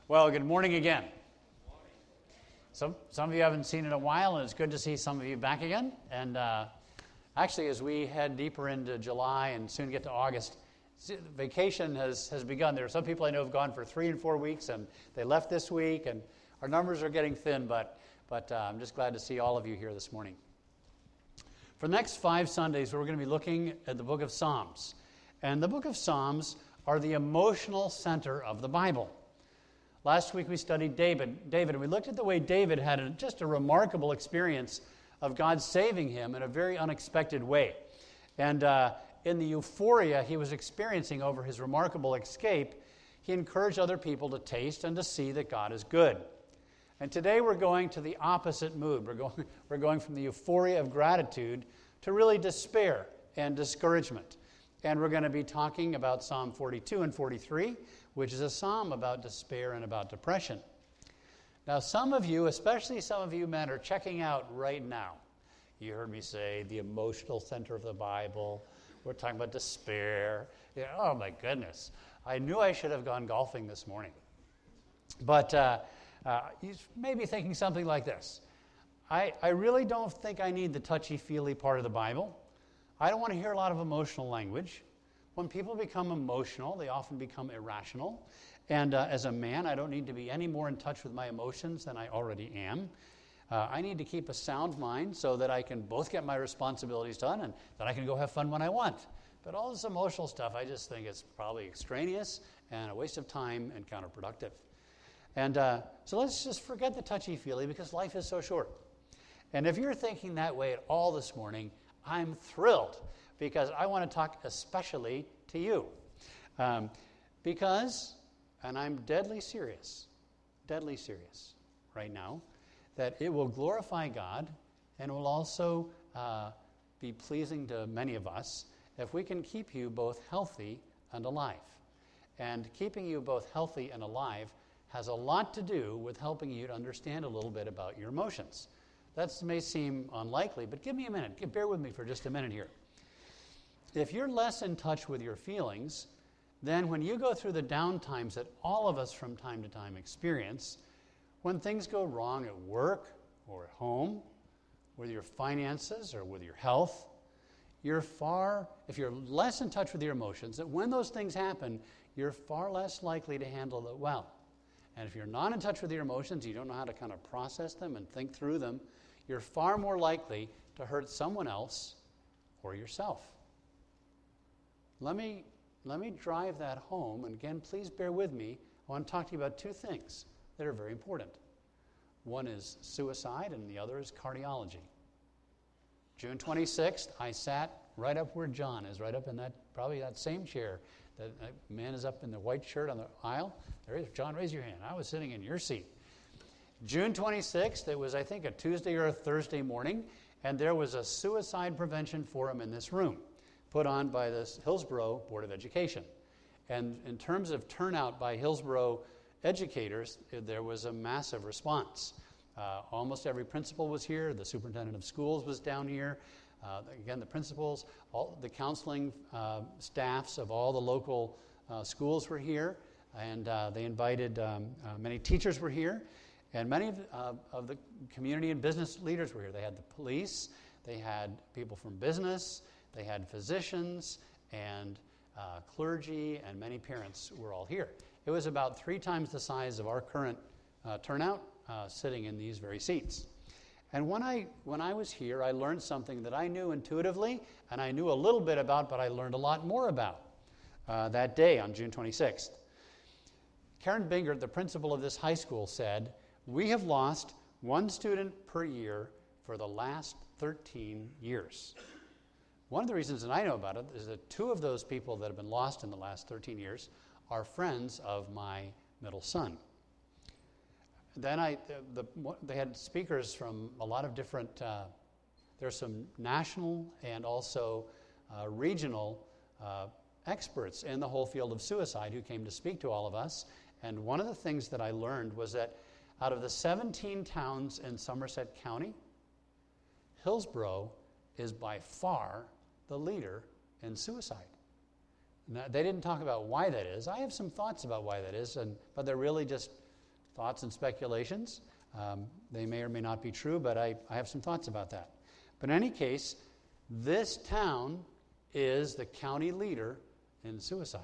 Well, good morning again. Some of you haven't seen in a while, and it's good to see some of you back again. And actually, as we head deeper into July and soon get to August, vacation has begun. There are some people I know have gone for 3 and 4 weeks, and they left this week, and our numbers are getting thin, but I'm just glad to see all of you here this morning. For the next 5 Sundays, we're going to be looking at the book of Psalms. And the book of Psalms are the emotional center of the Bible. Last week we studied David, and we looked at the way David had just a remarkable experience of God saving him in a very unexpected way. And in the euphoria he was experiencing over his remarkable escape, he encouraged other people to taste and to see that God is good. And today we're going to the opposite mood. We're going from the euphoria of gratitude to really despair and discouragement. And we're going to be talking about Psalm 42 and 43, which is a psalm about despair and about depression. Now, some of you, especially some of you men, are checking out right now. You heard me say the emotional center of the Bible. We're talking about despair. Yeah, oh, my goodness. I knew I should have gone golfing this morning. But you may be thinking something like this. I really don't think I need the touchy-feely part of the Bible. I don't want to hear a lot of emotional language. When people become emotional, they often become irrational. And as a man, I don't need to be any more in touch with my emotions than I already am. I need to keep a sound mind so that I can both get my responsibilities done and that I can go have fun when I want. But all this emotional stuff, I just think it's probably extraneous and a waste of time and counterproductive. And so let's just forget the touchy-feely because life is so short. And if you're thinking that way at all this morning, I'm thrilled because I want to talk especially to you. Because, and I'm deadly serious right now, that it will glorify God and will also be pleasing to many of us if we can keep you both healthy and alive. And keeping you both healthy and alive has a lot to do with helping you to understand a little bit about your emotions. That may seem unlikely, but give me a minute. Bear with me for just a minute here. If you're less in touch with your feelings, then when you go through the down times that all of us from time to time experience, when things go wrong at work or at home, with your finances or with your health, if you're less in touch with your emotions, that when those things happen, you're far less likely to handle it well. And if you're not in touch with your emotions, you don't know how to kind of process them and think through them, you're far more likely to hurt someone else or yourself. Let me drive that home, and again, please bear with me. I want to talk to you about 2 things that are very important. One is suicide, and the other is cardiology. June 26th, I sat right up where John is, right up in probably that same chair. That man is up in the white shirt on the aisle. There he is. John, raise your hand. I was sitting in your seat. June 26th, it was, I think, a Tuesday or a Thursday morning, and there was a suicide prevention forum in this room put on by the Hillsborough Board of Education. And in terms of turnout by Hillsborough educators, there was a massive response. Almost every principal was here. The superintendent of schools was down here. Again, the principals, all the counseling staffs of all the local schools were here. And they invited, many teachers were here. And many of the community and business leaders were here. They had the police, they had people from business, they had physicians and clergy, and many parents were all here. It was about 3 times the size of our current turnout sitting in these very seats. And when I was here, I learned something that I knew intuitively, and I knew a little bit about, but I learned a lot more about that day on June 26th. Karen Bingert, the principal of this high school, said, "We have lost 1 student per year for the last 13 years. One of the reasons that I know about it is that 2 of those people that have been lost in the last 13 years are friends of my middle son. Then they had speakers from a lot of different, there's some national and also regional experts in the whole field of suicide who came to speak to all of us. And one of the things that I learned was that out of the 17 towns in Somerset County, Hillsborough is by far the leader in suicide. Now, they didn't talk about why that is. I have some thoughts about why that is, but they're really just thoughts and speculations. They may or may not be true, but I have some thoughts about that. But in any case, this town is the county leader in suicide.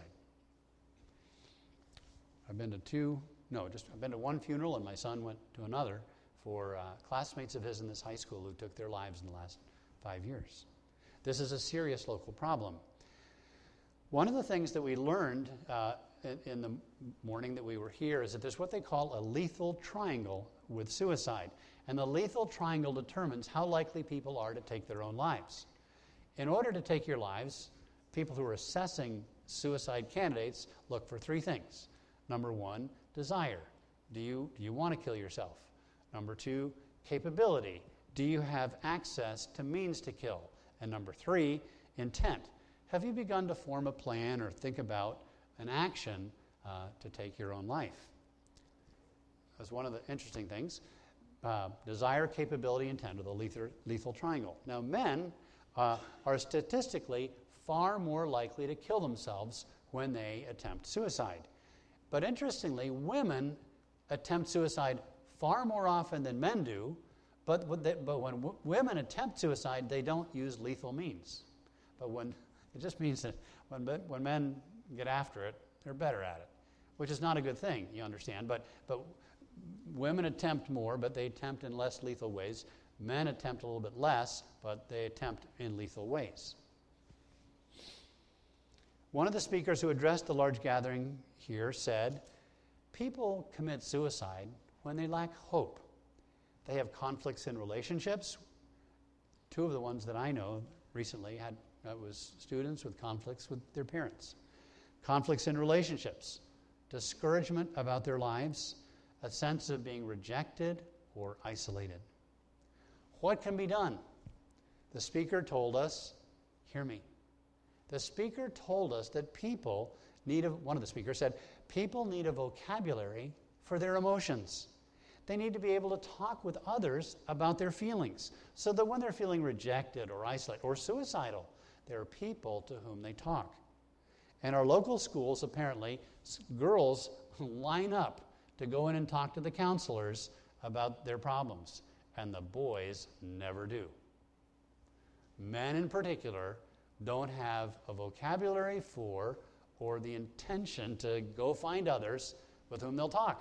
I've been to one funeral, and my son went to another for classmates of his in this high school who took their lives in the last 5 years. This is a serious local problem. One of the things that we learned in the morning that we were here is that there's what they call a lethal triangle with suicide. And the lethal triangle determines how likely people are to take their own lives. In order to take your lives, people who are assessing suicide candidates look for 3 things. Number 1, desire. Do you want to kill yourself? Number 2, capability. Do you have access to means to kill? And number 3, intent. Have you begun to form a plan or think about an action to take your own life? That's one of the interesting things. Desire, capability, intent are the lethal triangle. Now, men are statistically far more likely to kill themselves when they attempt suicide. But interestingly, women attempt suicide far more often than men do, but when women attempt suicide, they don't use lethal means. It just means that when men get after it, they're better at it, which is not a good thing, you understand. But women attempt more, but they attempt in less lethal ways. Men attempt a little bit less, but they attempt in lethal ways. One of the speakers who addressed the large gathering here said, people commit suicide when they lack hope. They have conflicts in relationships. 2 of the ones that I know recently was students with conflicts with their parents. Conflicts in relationships, discouragement about their lives, a sense of being rejected or isolated. What can be done? The speaker told us, hear me. The speaker told us that one of the speakers said, people need a vocabulary for their emotions. They need to be able to talk with others about their feelings so that when they're feeling rejected or isolated or suicidal, there are people to whom they talk. And our local schools, apparently, girls line up to go in and talk to the counselors about their problems, and the boys never do. Men in particular don't have a vocabulary for or the intention to go find others with whom they'll talk.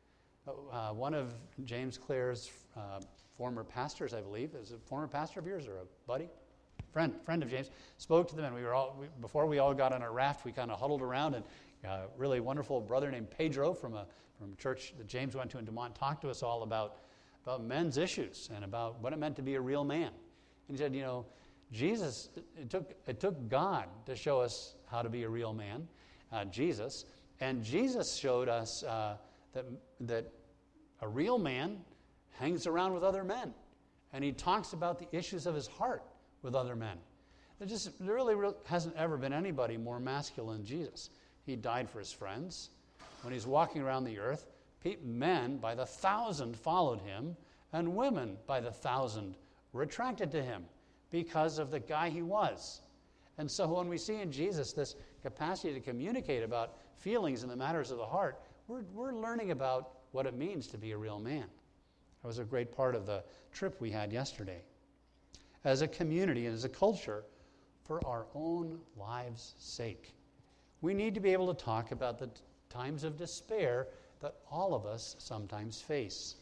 One of James Clare's former pastors, I believe, is a former pastor of yours or a buddy? Friend of James, spoke to them, and before we all got on our raft, we kind of huddled around, and a really wonderful brother named Pedro from a church that James went to in Dumont talked to us all about men's issues and about what it meant to be a real man. And he said, Jesus, it took God to show us how to be a real man, Jesus, and Jesus showed us that a real man hangs around with other men, and he talks about the issues of his heart with other men. There really hasn't ever been anybody more masculine than Jesus. He died for his friends. When he's walking around the earth, men by the 1,000 followed him, and women by the 1,000 were attracted to him because of the guy he was. And so when we see in Jesus this capacity to communicate about feelings and the matters of the heart, we're learning about what it means to be a real man. That was a great part of the trip we had yesterday. As a community and as a culture, for our own lives' sake, we need to be able to talk about the times of despair that all of us sometimes face.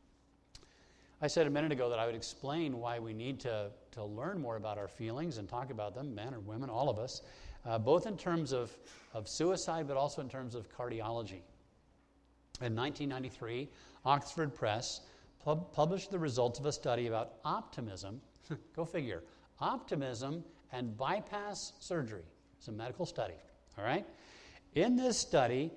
I said a minute ago that I would explain why we need to learn more about our feelings and talk about them, men or women, all of us, both in terms of suicide but also in terms of cardiology. In 1993, Oxford Press published the results of a study about optimism, go figure, optimism and bypass surgery. It's a medical study, all right? In this study,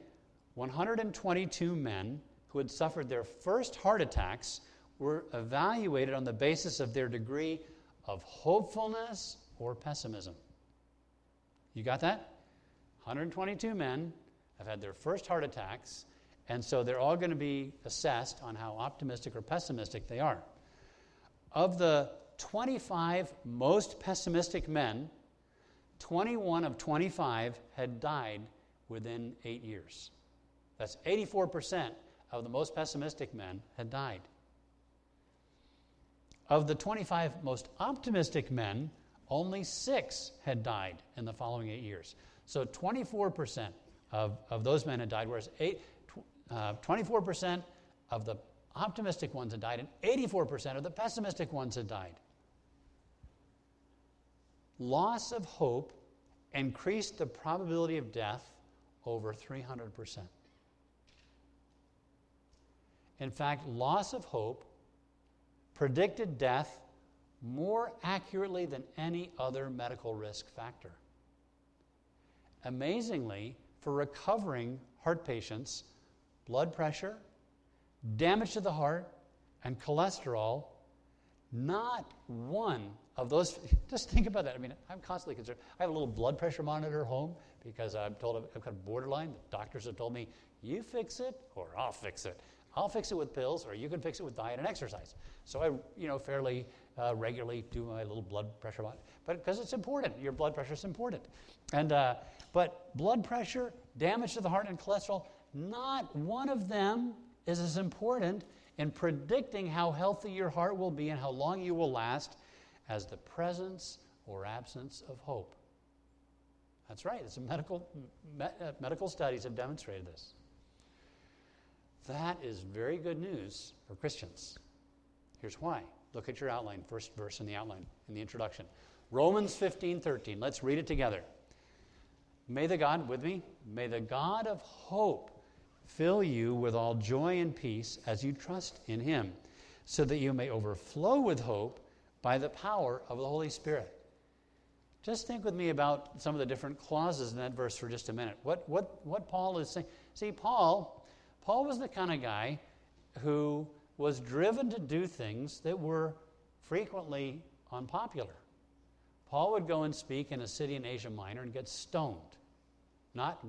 122 men who had suffered their first heart attacks were evaluated on the basis of their degree of hopefulness or pessimism. You got that? 122 men have had their first heart attacks, and so they're all going to be assessed on how optimistic or pessimistic they are. Of the 25 most pessimistic men, 21 of 25 had died within 8 years. That's 84% of the most pessimistic men had died. Of the 25 most optimistic men, only 6 had died in the following 8 years. So 24% of those men had died, whereas 24% of the optimistic ones had died, and 84% of the pessimistic ones had died. Loss of hope increased the probability of death over 300%. In fact, loss of hope predicted death more accurately than any other medical risk factor. Amazingly, for recovering heart patients, blood pressure, damage to the heart, and cholesterol, not one of those, just think about that. I mean, I'm constantly concerned. I have a little blood pressure monitor at home because I'm told I've got borderline. The doctors have told me, you fix it or I'll fix it. I'll fix it with pills, or you can fix it with diet and exercise. So I, fairly regularly do my little blood pressure monitor, but because it's important. Your blood pressure is important. And but blood pressure, damage to the heart, and cholesterol, not one of them is as important in predicting how healthy your heart will be and how long you will last as the presence or absence of hope. That's right. It's medical studies have demonstrated this. That is very good news for Christians. Here's why. Look at your outline, first verse in the outline, in the introduction. Romans 15:13. Let's read it together. May the God, with me, may the God of hope fill you with all joy and peace as you trust in him, so that you may overflow with hope by the power of the Holy Spirit. Just think with me about some of the different clauses in that verse for just a minute. What Paul is saying. See, Paul was the kind of guy who was driven to do things that were frequently unpopular. Paul would go and speak in a city in Asia Minor and get stoned. Not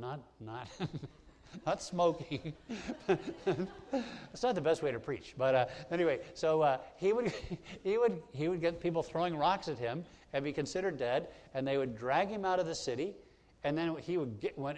not smoking. It's not the best way to preach. But anyway, so he would get people throwing rocks at him and be considered dead, and they would drag him out of the city, and then he would get when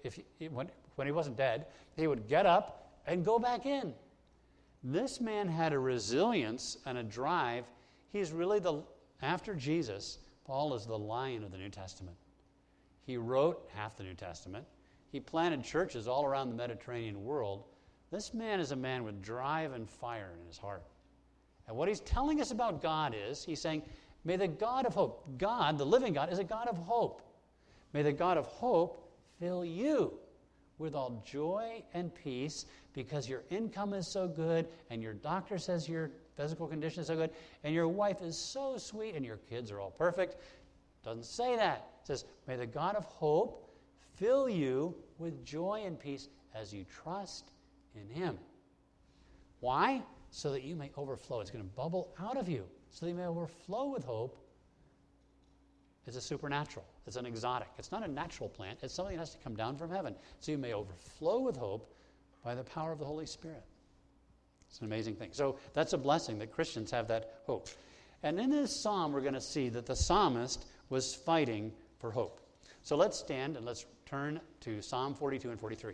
he wasn't dead, he would get up and go back in. This man had a resilience and a drive. He's really after Jesus, Paul is the lion of the New Testament. He wrote half the New Testament. He planted churches all around the Mediterranean world. This man is a man with drive and fire in his heart. And what he's telling us about God is, he's saying, may the God of hope, God, the living God, is a God of hope. May the God of hope fill you with all joy and peace because your income is so good and your doctor says your physical condition is so good and your wife is so sweet and your kids are all perfect. Doesn't say that. It says, may the God of hope fill you with joy and peace as you trust in him. Why? So that you may overflow. It's going to bubble out of you so that you may overflow with hope. It's a supernatural. It's an exotic. It's not a natural plant. It's something that has to come down from heaven. So you may overflow with hope by the power of the Holy Spirit. It's an amazing thing. So that's a blessing that Christians have that hope. And in this psalm, we're going to see that the psalmist was fighting for hope. So let's stand and let's turn to Psalm 42 and 43.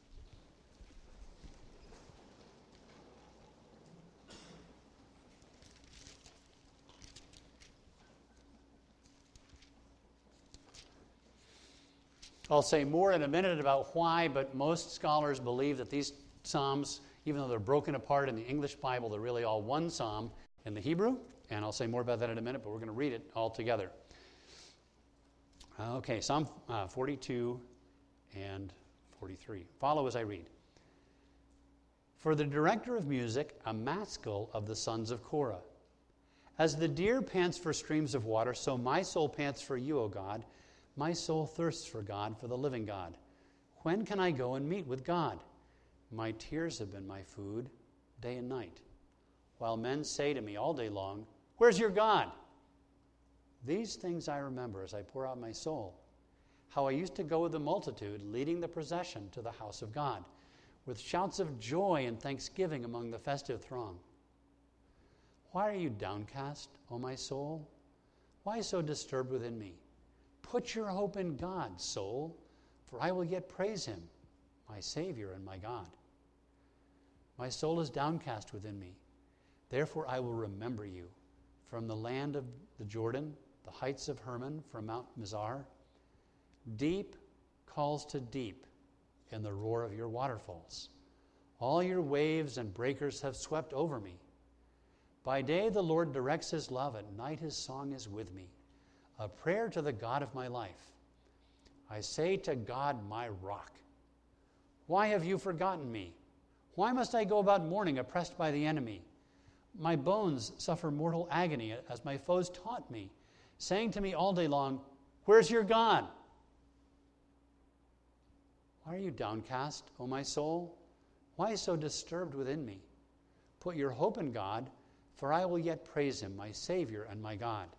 I'll say more in a minute about why, but most scholars believe that these psalms, even though they're broken apart in the English Bible, they're really all one psalm in the Hebrew, and I'll say more about that in a minute, but we're going to read it all together. Okay, Psalm 42 and 43. Follow as I read. For the director of music, a maskil of the sons of Korah. As the deer pants for streams of water, so my soul pants for you, O God. My soul thirsts for God, for the living God. When can I go and meet with God? My tears have been my food day and night, while men say to me all day long, where's your God? These things I remember as I pour out my soul, how I used to go with the multitude, leading the procession to the house of God, with shouts of joy and thanksgiving among the festive throng. Why are you downcast, O my soul? Why so disturbed within me? Put your hope in God, soul, for I will yet praise him, my Savior and my God. My soul is downcast within me. Therefore I will remember you from the land of the Jordan, the heights of Hermon, from Mount Mizar. Deep calls to deep in the roar of your waterfalls. All your waves and breakers have swept over me. By day the Lord directs his love, at night his song is with me, a prayer to the God of my life. I say to God, my rock, why have you forgotten me? Why must I go about mourning, oppressed by the enemy? My bones suffer mortal agony as my foes taunt me, saying to me all day long, where's your God? Why are you downcast, O my soul? Why so disturbed within me? Put your hope in God, for I will yet praise him, my Savior and my God.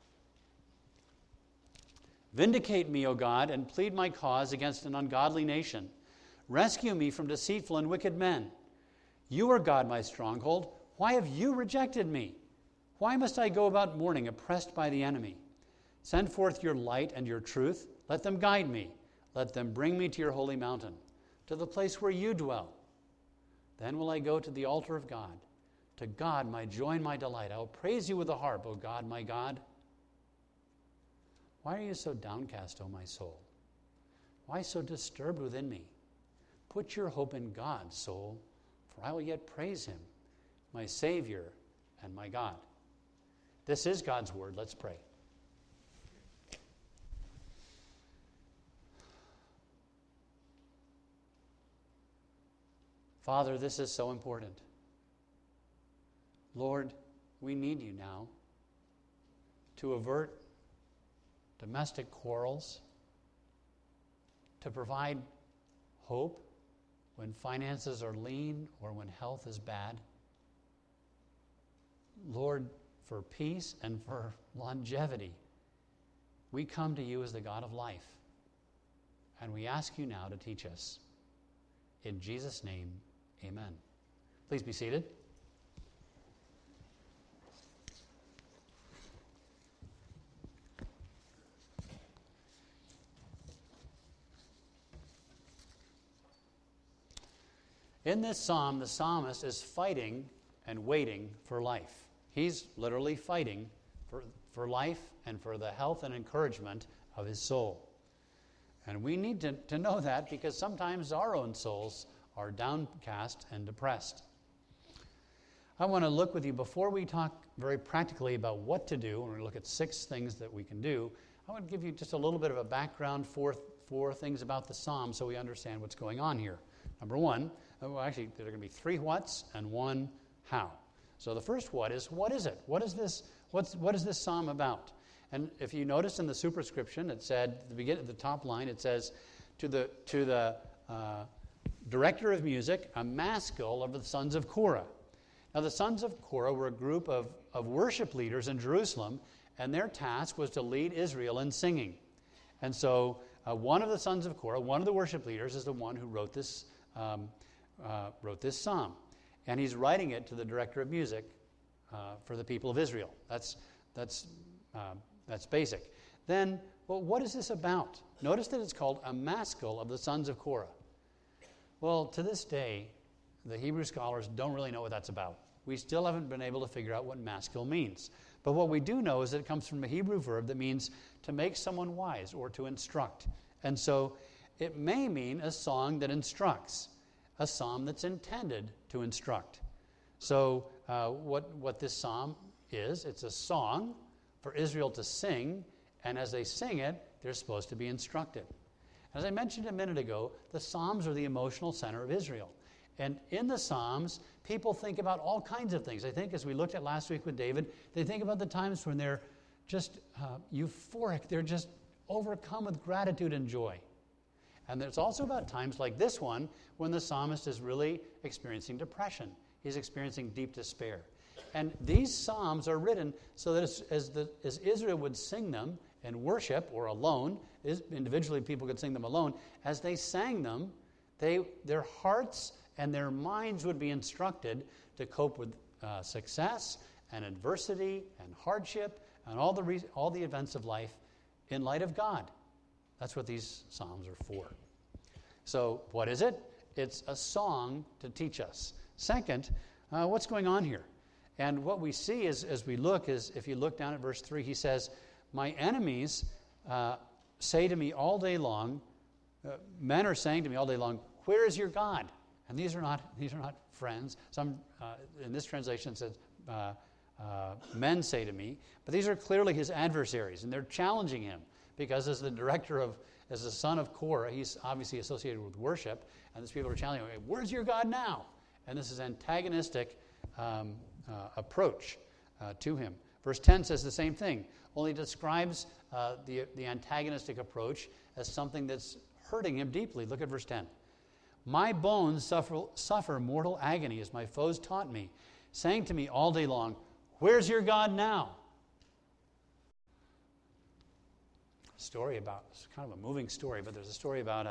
Vindicate me, O God, and plead my cause against an ungodly nation. Rescue me from deceitful and wicked men. You are God, my stronghold. Why have you rejected me? Why must I go about mourning, oppressed by the enemy? Send forth your light and your truth. Let them guide me. Let them bring me to your holy mountain, to the place where you dwell. Then will I go to the altar of God, to God, my joy and my delight. I will praise you with the harp, O God, my God. Why are you so downcast, O my soul? Why so disturbed within me? Put your hope in God, soul, for I will yet praise him, my Savior and my God. This is God's word. Let's pray. Father, this is so important. Lord, we need you now to avert domestic quarrels, to provide hope when finances are lean or when health is bad. Lord, for peace and for longevity, we come to you as the God of life, and we ask you now to teach us. In Jesus' name, amen. Please be seated. In this psalm, the psalmist is fighting and waiting for life. He's literally fighting for life and for the health and encouragement of his soul. And we need to know that, because sometimes our own souls are downcast and depressed. I want to look with you, before we talk very practically about what to do, and we look at 6 things that we can do, I want to give you just a little bit of a background for things about the psalm so we understand what's going on here. Number 1, well, actually, there are going to be 3 whats and 1 how. So the first what is it? What is this psalm about? And if you notice in the superscription, it said, at the beginning, the top line, it says, to the director of music, a maskil of the sons of Korah. Now, the sons of Korah were a group of worship leaders in Jerusalem, and their task was to lead Israel in singing. And so one of the sons of Korah, one of the worship leaders, is the one who wrote this psalm. And he's writing it to the director of music for the people of Israel. That's basic. Then, well, what is this about? Notice that it's called a maskil of the sons of Korah. Well, to this day, the Hebrew scholars don't really know what that's about. We still haven't been able to figure out what maskil means. But what we do know is that it comes from a Hebrew verb that means to make someone wise or to instruct. And so it may mean a song that instructs, a psalm that's intended to instruct. So what this psalm is, it's a song for Israel to sing, and as they sing it, they're supposed to be instructed. As I mentioned a minute ago, the Psalms are the emotional center of Israel. And in the Psalms, people think about all kinds of things. I think, as we looked at last week with David, they think about the times when they're just euphoric. They're just overcome with gratitude and joy. And there's also about times like this one when the psalmist is really experiencing depression. He's experiencing deep despair. And these psalms are written so that as Israel would sing them in worship or alone, individually people could sing them alone, as they sang them, their hearts and their minds would be instructed to cope with success and adversity and hardship and all the events of life in light of God. That's what these psalms are for. So what is it? It's a song to teach us. Second, what's going on here? And what we see is, as we look, is if you look down at verse 3, he says, my enemies say to me all day long, men are saying to me all day long, where is your God? And these are not friends. Some in this translation says men say to me, but these are clearly his adversaries, and they're challenging him because as the son of Korah, he's obviously associated with worship, and these people are challenging him. Where's your God now? And this is antagonistic approach to him. Verse 10 says the same thing, only describes the antagonistic approach as something that's hurting him deeply. Look at verse 10. My bones suffer mortal agony as my foes taunt me, saying to me all day long, where's your God now? It's kind of a moving story, but there's a story about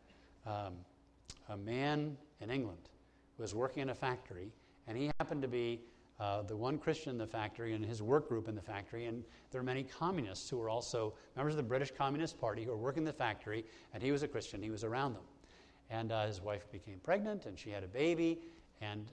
a man in England who was working in a factory, and he happened to be the one Christian in the factory and his work group in the factory, and there were many communists who were also members of the British Communist Party who were working in the factory, and he was a Christian. He was around them. And his wife became pregnant, and she had a baby, and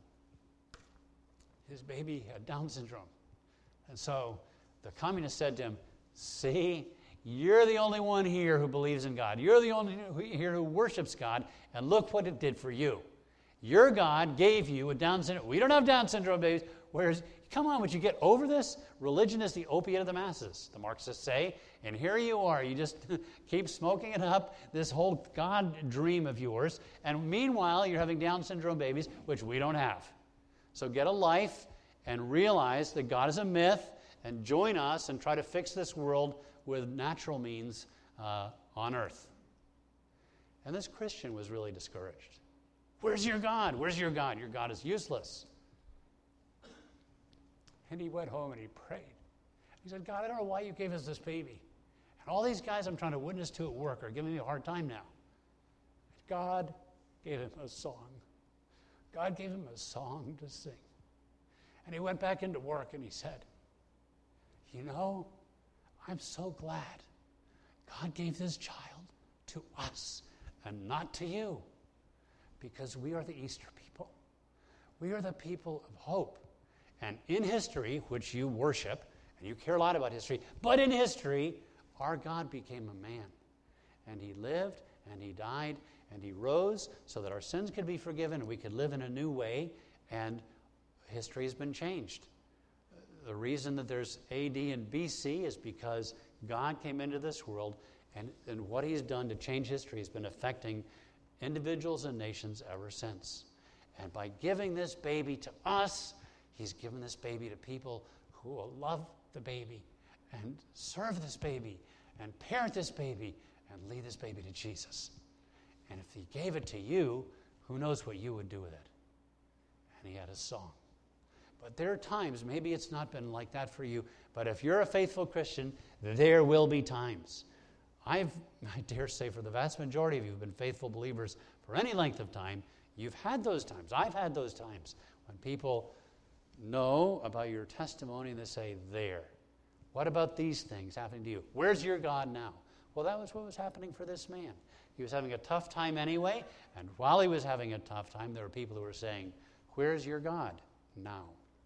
his baby had Down syndrome. And so the communist said to him, see, you're the only one here who believes in God. You're the only one here who worships God, and look what it did for you. Your God gave you a Down syndrome. We don't have Down syndrome babies. Come on, would you get over this? Religion is the opiate of the masses, the Marxists say. And here you are. You just keep smoking it up, this whole God dream of yours. And meanwhile, you're having Down syndrome babies, which we don't have. So get a life and realize that God is a myth and join us and try to fix this world with natural means on earth. And this Christian was really discouraged. Where's your God? Where's your God? Your God is useless. And he went home and he prayed. He said, God, I don't know why you gave us this baby. And all these guys I'm trying to witness to at work are giving me a hard time now. God gave him a song. God gave him a song to sing. And he went back into work and he said, you know, I'm so glad God gave this child to us and not to you, because we are the Easter people. We are the people of hope. And in history, which you worship, and you care a lot about history, but in history, our God became a man. And he lived, and he died, and he rose so that our sins could be forgiven, and we could live in a new way, and history has been changed. The reason that there's AD and BC is because God came into this world, and what he's done to change history has been affecting individuals and nations ever since. And by giving this baby to us, he's given this baby to people who will love the baby and serve this baby and parent this baby and lead this baby to Jesus. And if he gave it to you, who knows what you would do with it? And he had a song. But there are times, maybe it's not been like that for you, but if you're a faithful Christian, there will be times. I dare say for the vast majority of you who've been faithful believers for any length of time, you've had those times. I've had those times when people know about your testimony and they say, there. What about these things happening to you? Where's your God now? Well, that was what was happening for this man. He was having a tough time anyway, and while he was having a tough time, there were people who were saying, where's your God now?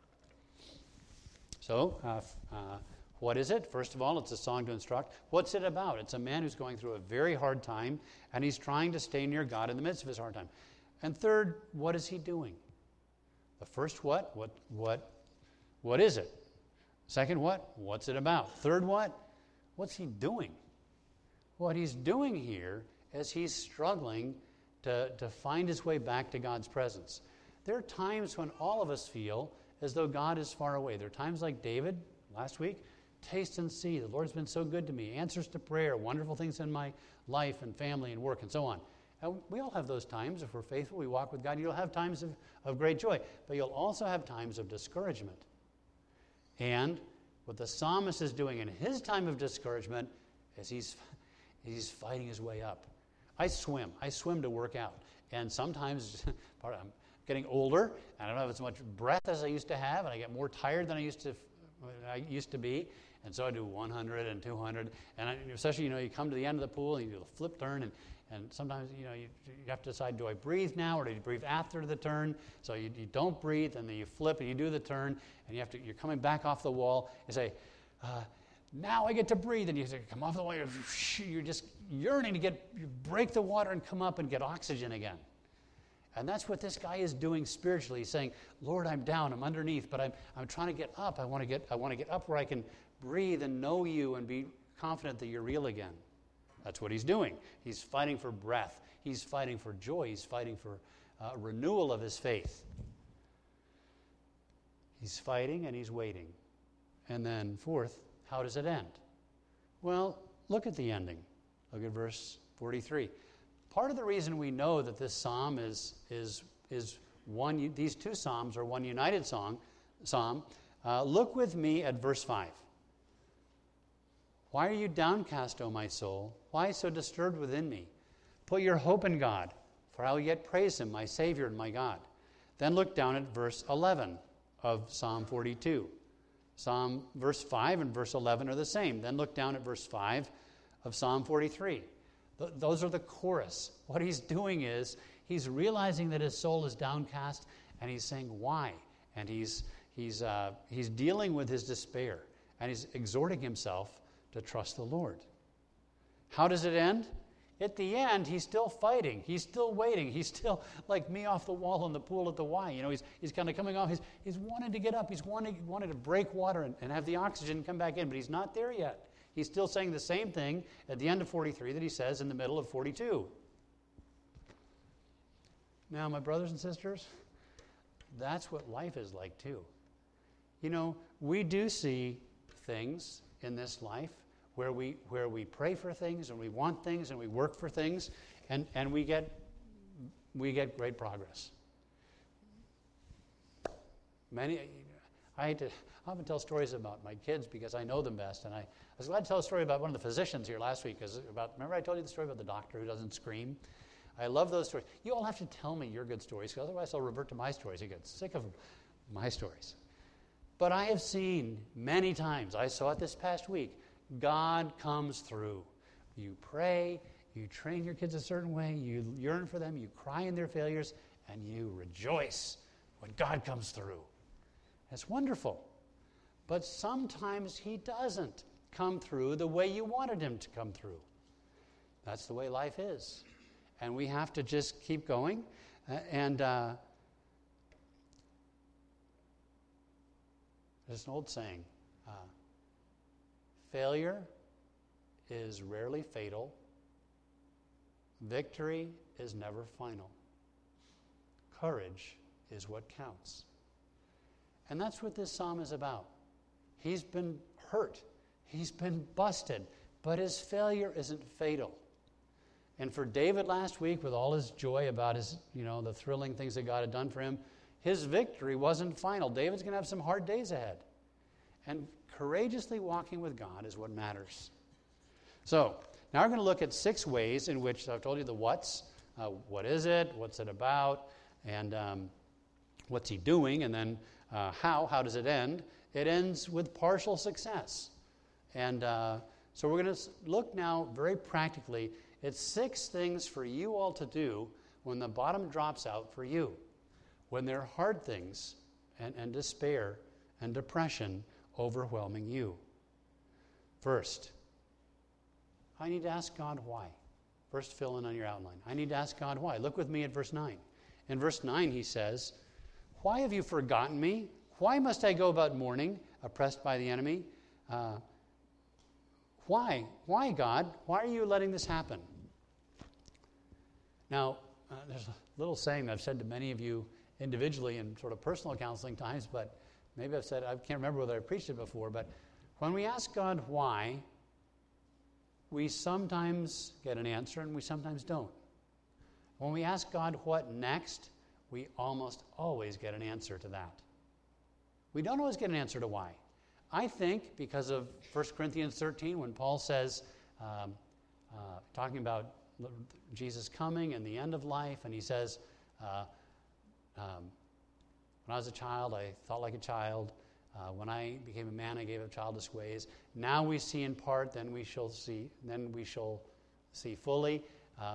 So, what is it? First of all, it's a song to instruct. What's it about? It's a man who's going through a very hard time, and he's trying to stay near God in the midst of his hard time. And third, what is he doing? The first what? What is it? Second what? What's it about? Third what? What's he doing? What he's doing here is he's struggling to find his way back to God's presence. There are times when all of us feel as though God is far away. There are times like David last week, taste and see, the Lord's been so good to me, answers to prayer, wonderful things in my life and family and work and so on. And we all have those times. If we're faithful, we walk with God. You'll have times of great joy, but you'll also have times of discouragement. And what the psalmist is doing in his time of discouragement is he's fighting his way up. I swim to work out. And sometimes I'm getting older, and I don't have as much breath as I used to have, and I get more tired than I used to be. And so I do 100 and 200. And especially, you come to the end of the pool, and you do the flip turn, And sometimes, you have to decide, do I breathe now or do you breathe after the turn? So you don't breathe, and then you flip and you do the turn, and you're coming back off the wall. You say, now I get to breathe. And you say, come off the wall. You're just yearning to break the water and come up and get oxygen again. And that's what this guy is doing spiritually. He's saying, Lord, I'm down, I'm underneath, but I'm trying to get up. I want to get up where I can breathe and know you and be confident that you're real again. That's what he's doing. He's fighting for breath. He's fighting for joy. He's fighting for renewal of his faith. He's fighting and he's waiting. And then fourth, how does it end? Well, look at the ending. Look at verse 43. Part of the reason we know that this psalm is one, these two psalms are one united psalm. Look with me at verse 5. Why are you downcast, O my soul? Why so disturbed within me? Put your hope in God, for I will yet praise him, my Savior and my God. Then look down at verse 11 of Psalm 42. Verse 5 and verse 11 are the same. Then look down at verse 5 of Psalm 43. Those are the chorus. What he's doing is he's realizing that his soul is downcast, and he's saying why, and he's dealing with his despair, and he's exhorting himself to trust the Lord. How does it end? At the end, he's still fighting. He's still waiting. He's still like me off the wall in the pool at the Y. He's kind of coming off. He's wanted to get up. He's wanted to break water and have the oxygen come back in, but he's not there yet. He's still saying the same thing at the end of 43 that he says in the middle of 42. Now, my brothers and sisters, that's what life is like too. We do see things in this life where we pray for things and we want things and we work for things and we get great progress. I often tell stories about my kids because I know them best, and I was glad to tell a story about one of the physicians here last week. Remember I told you the story about the doctor who doesn't scream? I love those stories. You all have to tell me your good stories, because otherwise I'll revert to my stories. You get sick of my stories. But I have seen many times, I saw it this past week, God comes through. You pray, you train your kids a certain way, you yearn for them, you cry in their failures, and you rejoice when God comes through. It's wonderful. But sometimes he doesn't come through the way you wanted him to come through. That's the way life is. And we have to just keep going. There's an old saying, failure is rarely fatal. Victory is never final. Courage is what counts. And that's what this psalm is about. He's been hurt. He's been busted. But his failure isn't fatal. And for David last week, with all his joy about his, the thrilling things that God had done for him, his victory wasn't final. David's going to have some hard days ahead. And courageously walking with God is what matters. So, now we're going to look at 6 ways in which, I've told you the what's. What is it? What's it about? And what's he doing? And then how does it end? It ends with partial success. And so we're going to look now very practically at 6 things for you all to do when the bottom drops out for you. When there are hard things and despair and depression overwhelming you. First, I need to ask God why. First, fill in on your outline. I need to ask God why. Look with me at verse 9. In verse 9 he says, why have you forgotten me? Why must I go about mourning, oppressed by the enemy? Why? Why, God? Why are you letting this happen? Now, there's a little saying that I've said to many of you individually in sort of personal counseling times, but maybe I've said, I can't remember whether I preached it before, but when we ask God why, we sometimes get an answer and we sometimes don't. When we ask God what next, we almost always get an answer to that. We don't always get an answer to why. I think because of 1 Corinthians 13, when Paul says, talking about Jesus coming and the end of life, and he says, when I was a child, I thought like a child. When I became a man, I gave up childish ways. Now we see in part, then we shall see fully.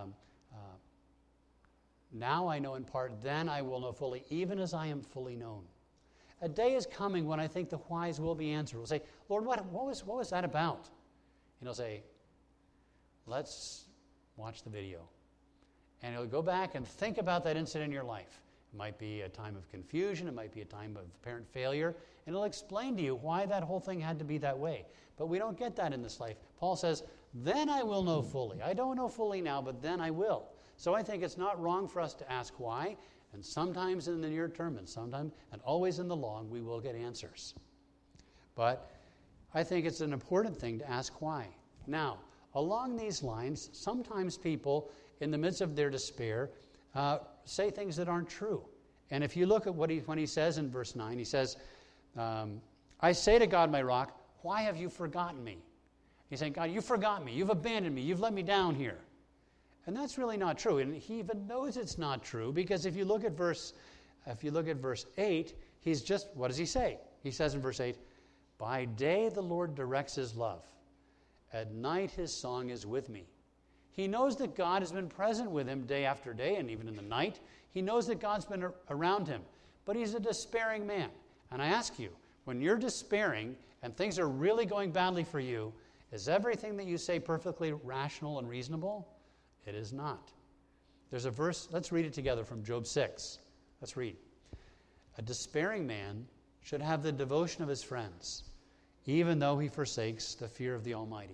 Now I know in part, then I will know fully, even as I am fully known. A day is coming when I think the whys will be answered. We'll say, Lord, what was that about? And he'll say, let's watch the video. And he'll go back and think about that incident in your life. It might be a time of confusion. It might be a time of apparent failure. And he'll explain to you why that whole thing had to be that way. But we don't get that in this life. Paul says, then I will know fully. I don't know fully now, but then I will. So I think it's not wrong for us to ask why, and sometimes in the near term, and sometimes, and always in the long, we will get answers. But I think it's an important thing to ask why. Now, along these lines, sometimes people, in the midst of their despair, say things that aren't true. And if you look at when he says in verse 9, he says, I say to God, my rock, why have you forgotten me? He's saying, God, you forgot me. You've abandoned me. You've let me down here. And that's really not true. And he even knows it's not true, because if you look at verse 8, he's just, what does he say? He says in verse 8, by day the Lord directs his love. At night his song is with me. He knows that God has been present with him day after day, and even in the night. He knows that God's been around him. But he's a despairing man. And I ask you, when you're despairing and things are really going badly for you, is everything that you say perfectly rational and reasonable? It is not. There's a verse, let's read it together from Job 6. Let's read. A despairing man should have the devotion of his friends, even though he forsakes the fear of the Almighty.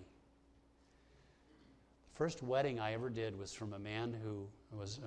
The first wedding I ever did was from a man who was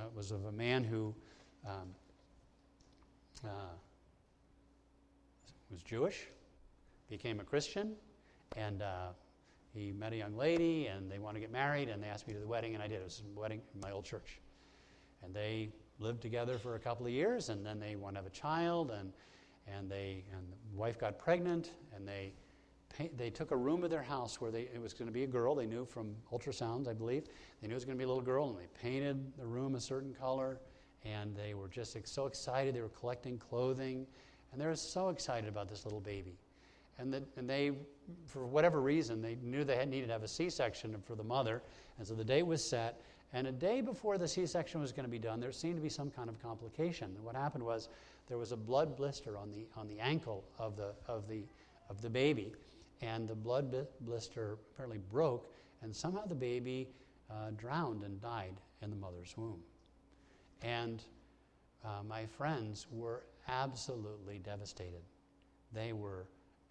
Jewish, became a Christian, and he met a young lady, and they wanted to get married, and they asked me to the wedding, and I did. It was a wedding in my old church. And they lived together for a couple of years, and then they wanted to have a child, and the wife got pregnant, and they took a room of their house where it was going to be a girl. They knew from ultrasounds, I believe. They knew it was going to be a little girl, and they painted the room a certain color, and they were just so excited. They were collecting clothing, and they were so excited about this little baby. And they, for whatever reason, they knew they needed to have a C-section for the mother. And so the date was set. And a day before the C-section was going to be done, there seemed to be some kind of complication. And what happened was there was a blood blister on the ankle of the baby. And the blood blister apparently broke. And somehow the baby drowned and died in the mother's womb. And my friends were absolutely devastated. They were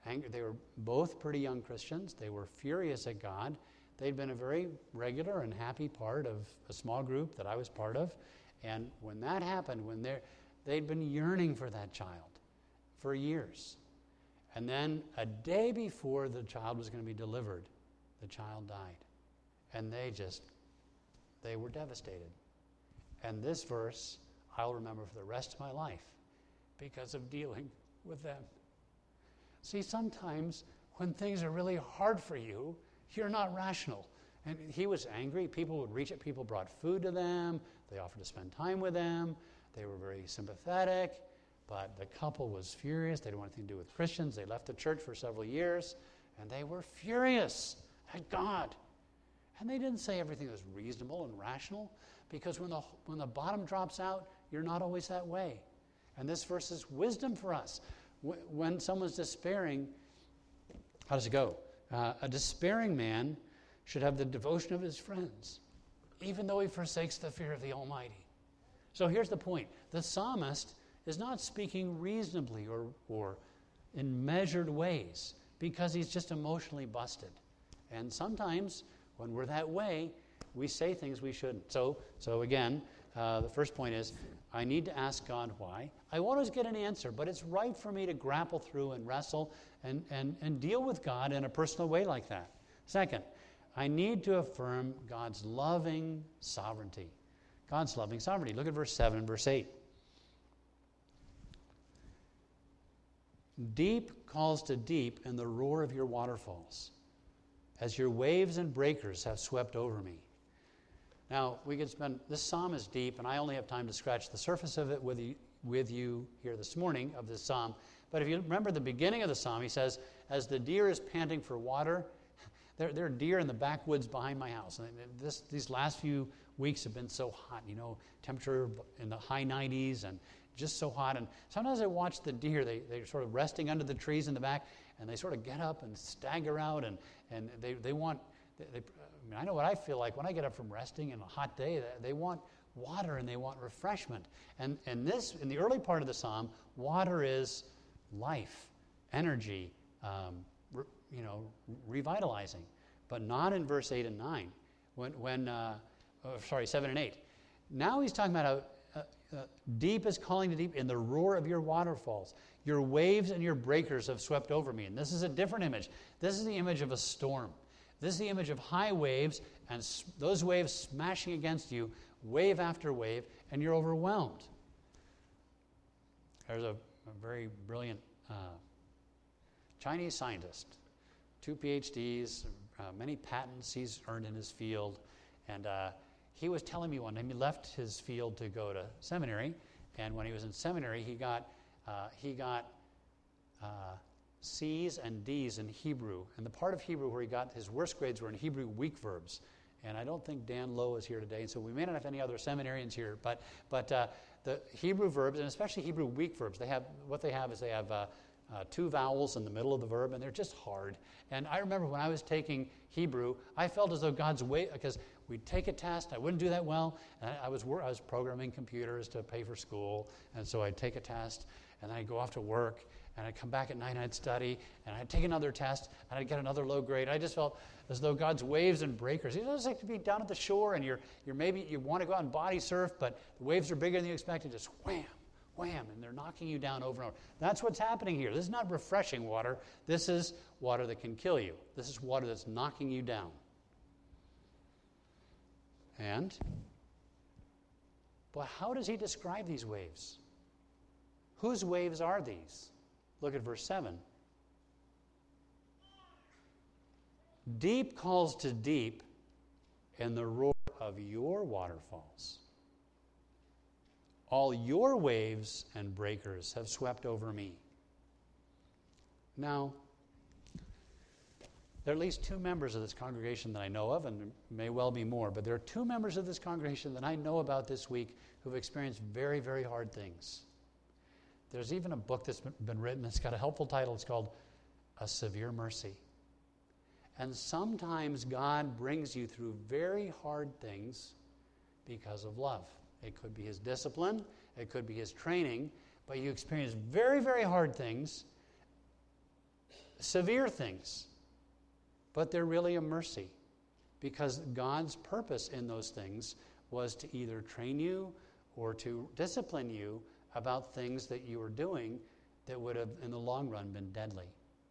both pretty young Christians. They were furious at God. They'd been a very regular and happy part of a small group that I was part of. And when that happened, they'd been yearning for that child for years. And then a day before the child was going to be delivered, the child died. And they were devastated. And this verse I'll remember for the rest of my life because of dealing with them. See, sometimes when things are really hard for you, you're not rational. And he was angry. People would reach out. People brought food to them. They offered to spend time with them. They were very sympathetic. But the couple was furious. They didn't want anything to do with Christians. They left the church for several years. And they were furious at God. And they didn't say everything was reasonable and rational. Because when the bottom drops out, you're not always that way. And this verse is wisdom for us. When someone's despairing, how does it go? A despairing man should have the devotion of his friends, even though he forsakes the fear of the Almighty. So here's the point. The psalmist is not speaking reasonably or in measured ways because he's just emotionally busted. And sometimes when we're that way, we say things we shouldn't. So again, the first point is, I need to ask God why. I won't always get an answer, but it's right for me to grapple through and wrestle and deal with God in a personal way like that. Second, I need to affirm God's loving sovereignty. God's loving sovereignty. Look at verse 7 and verse 8. Deep calls to deep in the roar of your waterfalls, as your waves and breakers have swept over me. Now, this psalm is deep, and I only have time to scratch the surface of it with you here this morning of this psalm. But if you remember the beginning of the psalm, he says, as the deer is panting for water, There are deer in the backwoods behind my house. And these last few weeks have been so hot, temperature in the high 90s and just so hot. And sometimes I watch the deer, they're sort of resting under the trees in the back, and they sort of get up and stagger out, and they want, I know what I feel like when I get up from resting in a hot day. They want water and they want refreshment. And this, in the early part of the psalm, water is life, energy, revitalizing. But not in verse 8 and 9, 7 and 8. Now he's talking about deep is calling to deep in the roar of your waterfalls. Your waves and your breakers have swept over me. And this is a different image. This is the image of a storm. This is the image of high waves, and those waves smashing against you, wave after wave, and you're overwhelmed. There's a very brilliant Chinese scientist, 2 PhDs, many patents he's earned in his field, and he was telling me one time he left his field to go to seminary, and when he was in seminary, he got C's and D's in Hebrew, and the part of Hebrew where he got his worst grades were in Hebrew weak verbs. And I don't think Dan Lowe is here today, and so we may not have any other seminarians here, but the Hebrew verbs, and especially Hebrew weak verbs, they have 2 vowels in the middle of the verb, and they're just hard. And I remember when I was taking Hebrew, I felt as though God's way, because we'd take a test, I wouldn't do that well, and I was programming computers to pay for school, and so I'd take a test, and then I'd go off to work, and I'd come back at night and I'd study, and I'd take another test, and I'd get another low grade. I just felt as though God's waves and breakers. It's just like to be down at the shore, and you want to go out and body surf, but the waves are bigger than you expected. Just wham, wham, and they're knocking you down over and over. That's what's happening here. This is not refreshing water. This is water that can kill you. This is water that's knocking you down. But how does he describe these waves? Whose waves are these? Look at verse 7. Deep calls to deep in the roar of your waterfalls. All your waves and breakers have swept over me. Now, there are at least 2 members of this congregation that I know of, and there may well be more, but there are 2 members of this congregation that I know about this week who've experienced very, very hard things. There's even a book that's been written. It's got a helpful title. It's called A Severe Mercy. And sometimes God brings you through very hard things because of love. It could be his discipline. It could be his training. But you experience very, very hard things, severe things. But they're really a mercy, because God's purpose in those things was to either train you or to discipline you about things that you were doing that would have, in the long run, been deadly.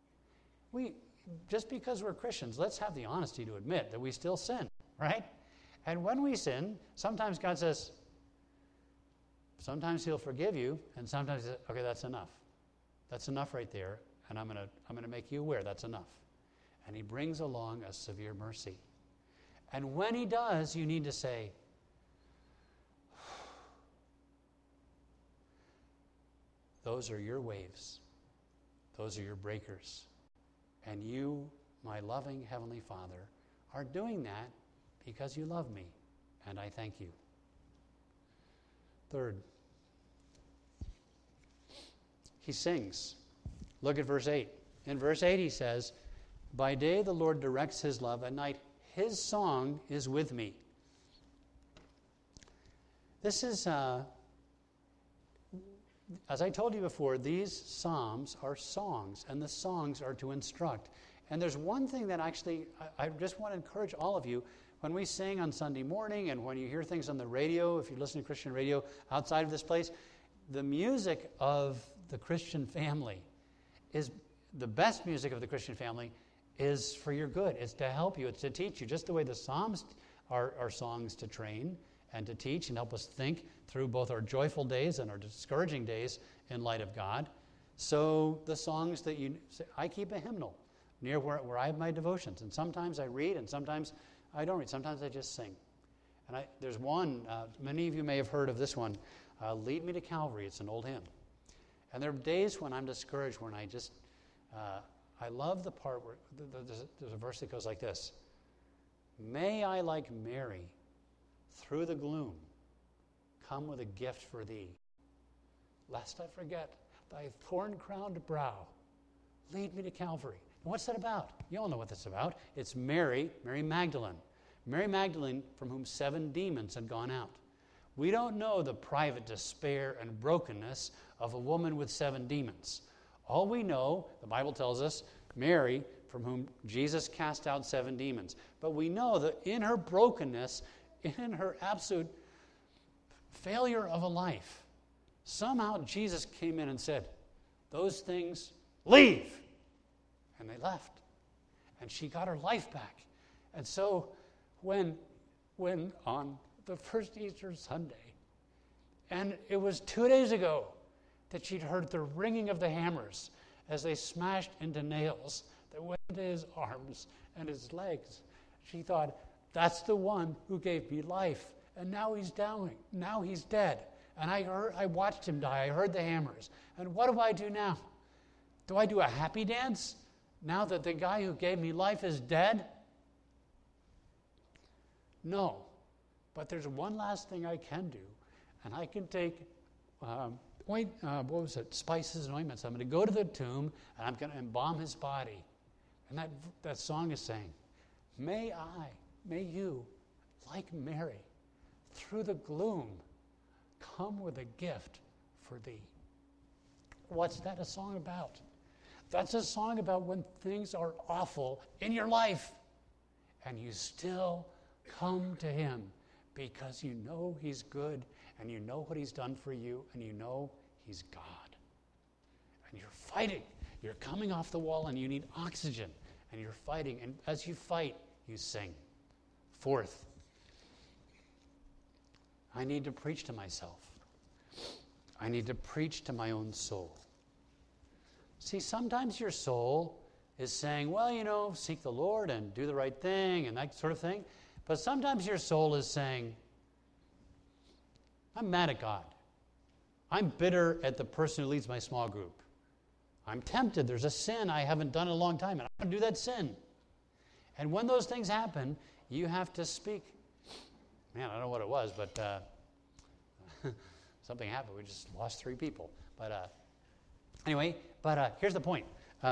Just because we're Christians, let's have the honesty to admit that we still sin, right? And when we sin, sometimes God says, sometimes he'll forgive you, and sometimes he says, okay, that's enough. That's enough right there, and I'm going to make you aware that's enough. And he brings along a severe mercy. And when he does, you need to say, those are your waves. Those are your breakers. And you, my loving Heavenly Father, are doing that because you love me, and I thank you. Third, he sings. Look at verse 8. In verse 8 he says, by day the Lord directs his love, at night his song is with me. This is, as I told you before, these psalms are songs, and the songs are to instruct. And there's one thing that actually, I just want to encourage all of you, when we sing on Sunday morning and when you hear things on the radio, if you listen to Christian radio outside of this place, the music of the Christian family is the best music of the Christian family is for your good. It's to help you. It's to teach you. Just the way the Psalms are songs to train and to teach and help us think through both our joyful days and our discouraging days in light of God. So the songs that I keep a hymnal near where I have my devotions. And sometimes I read and sometimes I don't read. Sometimes I just sing. And there's one, many of you may have heard of this one, Lead Me to Calvary. It's an old hymn. And there are days when I'm discouraged, when I just, I love the part where there's a verse that goes like this. May I, like Mary, through the gloom, come with a gift for thee. Lest I forget thy thorn-crowned brow. Lead me to Calvary. And what's that about? You all know what that's about. It's Mary Magdalene. Mary Magdalene, from whom 7 demons had gone out. We don't know the private despair and brokenness of a woman with 7 demons. All we know, the Bible tells us, Mary, from whom Jesus cast out 7 demons. But we know that in her brokenness, in her absolute failure of a life, somehow Jesus came in and said, those things, leave. And they left. And she got her life back. And so when on the first Easter Sunday, and it was 2 days ago that she'd heard the ringing of the hammers as they smashed into nails that went into his arms and his legs. She thought, that's the one who gave me life. And now he's dying. Now he's dead. And I watched him die. I heard the hammers. And what do I do now? Do I do a happy dance now that the guy who gave me life is dead? No. But there's one last thing I can do. And I can take spices and ointments. I'm going to go to the tomb and I'm going to embalm his body. And that song is saying, may you, like Mary, through the gloom, come with a gift for thee. What's that a song about? That's a song about when things are awful in your life and you still come to him because you know he's good and you know what he's done for you and you know he's God. And you're fighting. You're coming off the wall and you need oxygen and you're fighting. And as you fight, you sing. 4th, I need to preach to myself. I need to preach to my own soul. See, sometimes your soul is saying, well, seek the Lord and do the right thing and that sort of thing. But sometimes your soul is saying, I'm mad at God. I'm bitter at the person who leads my small group. I'm tempted. There's a sin I haven't done in a long time, and I don't do that sin. And when those things happen, you have to speak. Man, I don't know what it was, but something happened. We just lost 3 people. But here's the point.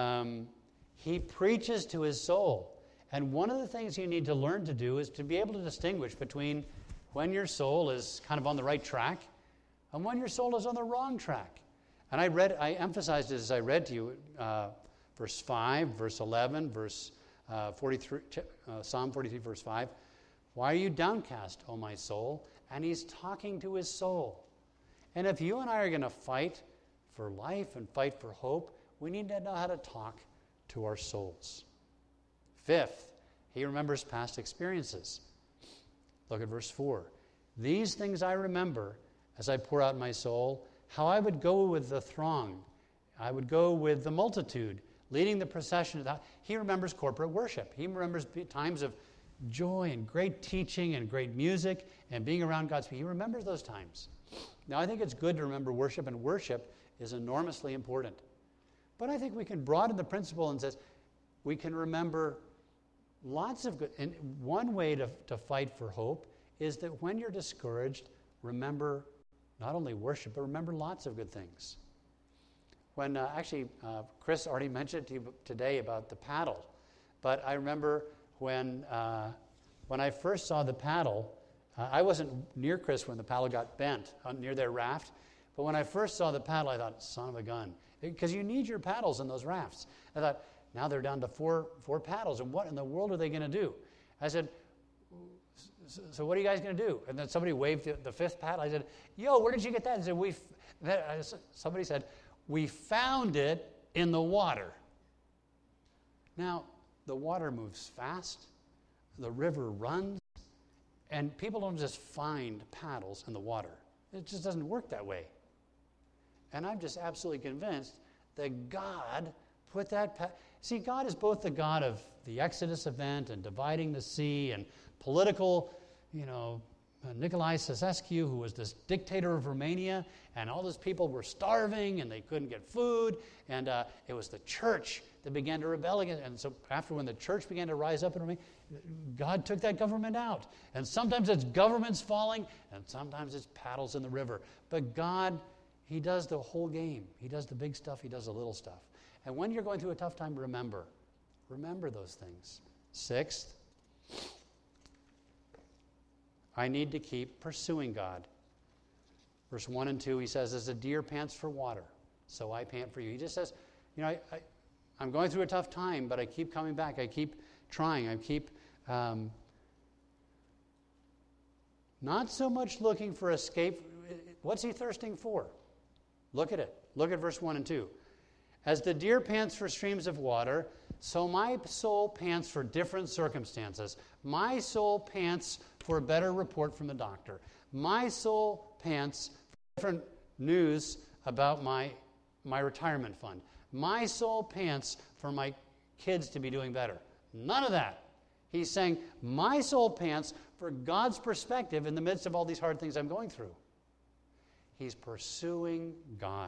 He preaches to his soul. And one of the things you need to learn to do is to be able to distinguish between when your soul is kind of on the right track and when your soul is on the wrong track. And I emphasized it as I read to you verse 5, verse 11, verse 43, Psalm 43, verse 5. Why are you downcast, O my soul? And he's talking to his soul. And if you and I are going to fight for life and fight for hope, we need to know how to talk to our souls. 5th, he remembers past experiences. Look at verse 4. These things I remember as I pour out my soul, how I would go with the throng. I would go with the multitude, leading the procession. He remembers corporate worship. He remembers times of joy and great teaching and great music and being around God's people. He remembers those times. Now, I think it's good to remember worship, and worship is enormously important. But I think we can broaden the principle and says we can remember lots of good. And one way to fight for hope is that when you're discouraged, remember not only worship, but remember lots of good things. When Chris already mentioned to you today about the paddle, but I remember when I first saw the paddle, I wasn't near Chris when the paddle got bent near their raft, but when I first saw the paddle, I thought, son of a gun, because you need your paddles in those rafts. I thought, now they're down to four paddles, and what in the world are they going to do? I said, so what are you guys going to do? And then somebody waved the 5th paddle. I said, yo, where did you get that? And somebody said, we found it in the water. Now, the water moves fast, the river runs, and people don't just find paddles in the water. It just doesn't work that way. And I'm just absolutely convinced that God put that... See, God is both the God of the Exodus event and dividing the sea and political, Nicolae Ceausescu, who was this dictator of Romania, and all those people were starving and they couldn't get food, and it was the church that began to rebel against. And so when the church began to rise up in Romania, God took that government out. And sometimes it's governments falling, and sometimes it's paddles in the river. But God, He does the whole game. He does the big stuff, He does the little stuff. And when you're going through a tough time, remember those things. Sixth, I need to keep pursuing God. Verse 1 and 2, he says, as a deer pants for water, so I pant for you. He just says, I'm going through a tough time, but I keep coming back. I keep trying. I keep not so much looking for escape. What's he thirsting for? Look at it. Look at verse 1 and 2. As the deer pants for streams of water, so my soul pants for different circumstances. My soul pants for a better report from the doctor. My soul pants for different news about my retirement fund. My soul pants for my kids to be doing better. None of that. He's saying, my soul pants for God's perspective in the midst of all these hard things I'm going through. He's pursuing God.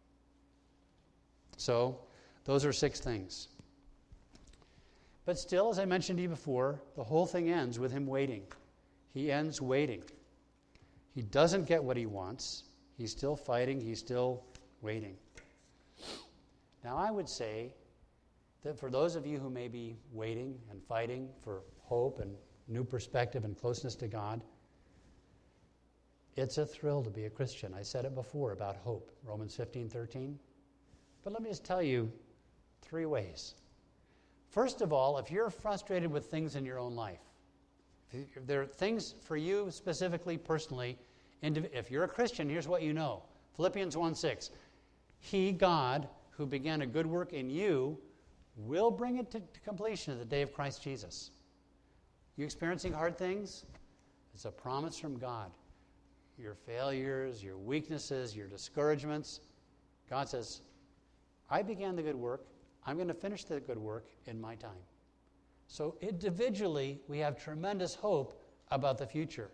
So, those are 6 things. But still, as I mentioned to you before, the whole thing ends with him waiting. He ends waiting. He doesn't get what he wants. He's still fighting. He's still waiting. Now, I would say that for those of you who may be waiting and fighting for hope and new perspective and closeness to God, it's a thrill to be a Christian. I said it before about hope, Romans 15:13. But let me just tell you 3 ways. First of all, if you're frustrated with things in your own life, if there are things for you specifically, personally, if you're a Christian, here's what you know. Philippians 1:6. He, God, who began a good work in you, will bring it to completion at the day of Christ Jesus. You experiencing hard things? It's a promise from God. Your failures, your weaknesses, your discouragements, God says, I began the good work. I'm going to finish the good work in my time. So individually, we have tremendous hope about the future.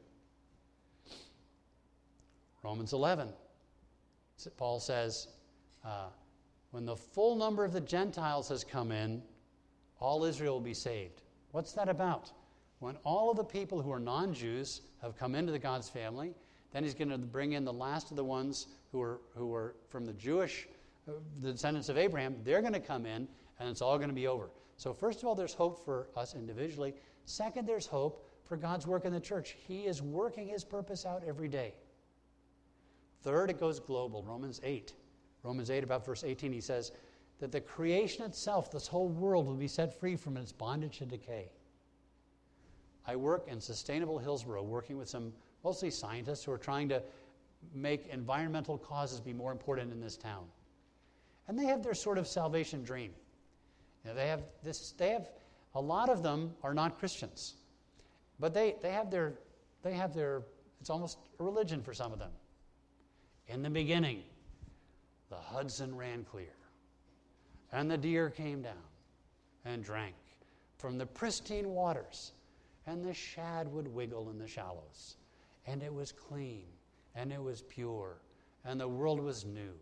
Romans 11, Paul says, when the full number of the Gentiles has come in, all Israel will be saved. What's that about? When all of the people who are non-Jews have come into the God's family, then he's going to bring in the last of the ones who are from the Jewish, the descendants of Abraham. They're going to come in, and it's all going to be over. So first of all, there's hope for us individually. Second, there's hope for God's work in the church. He is working his purpose out every day. Third, it goes global. Romans 8, about verse 18, he says that the creation itself, this whole world, will be set free from its bondage to decay. I work in Sustainable Hillsborough, working with some mostly scientists who are trying to make environmental causes be more important in this town. And they have their sort of salvation dream. They have a lot of them are not Christians. But they have their, it's almost a religion for some of them. In the beginning, the Hudson ran clear, and the deer came down and drank from the pristine waters, and the shad would wiggle in the shallows, and it was clean, and it was pure, and the world was new.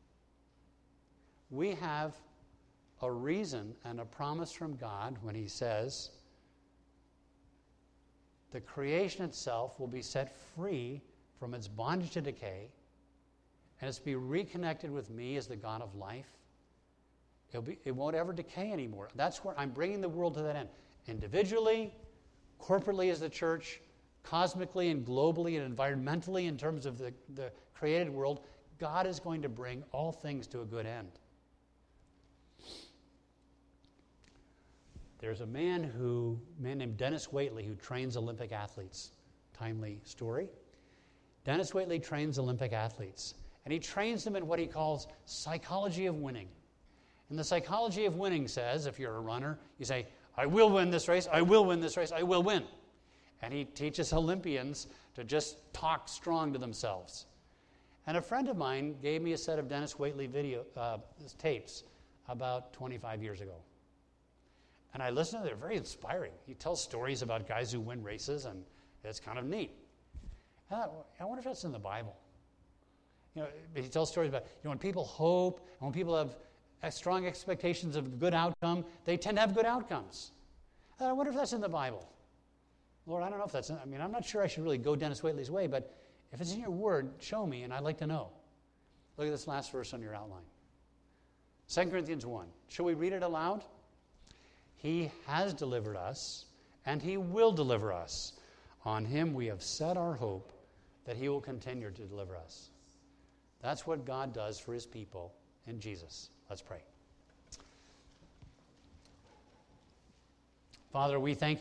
We have a reason and a promise from God when he says the creation itself will be set free from its bondage to decay, and it's to be reconnected with me as the God of life. It won't ever decay anymore. That's where I'm bringing the world to that end. Individually, corporately as the church, cosmically and globally and environmentally in terms of the created world, God is going to bring all things to a good end. There's a man named Dennis Waitley who trains Olympic athletes. Timely story. Dennis Waitley trains Olympic athletes, and he trains them in what he calls psychology of winning. And the psychology of winning says, if you're a runner, you say, I will win this race, I will win this race, I will win. And he teaches Olympians to just talk strong to themselves. And a friend of mine gave me a set of Dennis Waitley tapes about 25 years ago. And I listened to them. They're very inspiring. He tells stories about guys who win races, and it's kind of neat. I wonder if that's in the Bible. He tells stories about, when people hope and when people have strong expectations of good outcome, they tend to have good outcomes. I wonder if that's in the Bible. Lord, I don't know if that's I'm not sure I should really go Dennis Waitley's way, but if it's in your word, show me, and I'd like to know. Look at this last verse on your outline. 2 Corinthians 1. Shall we read it aloud? He has delivered us, and he will deliver us. On him we have set our hope that he will continue to deliver us. That's what God does for his people in Jesus. Let's pray. Father, we thank you.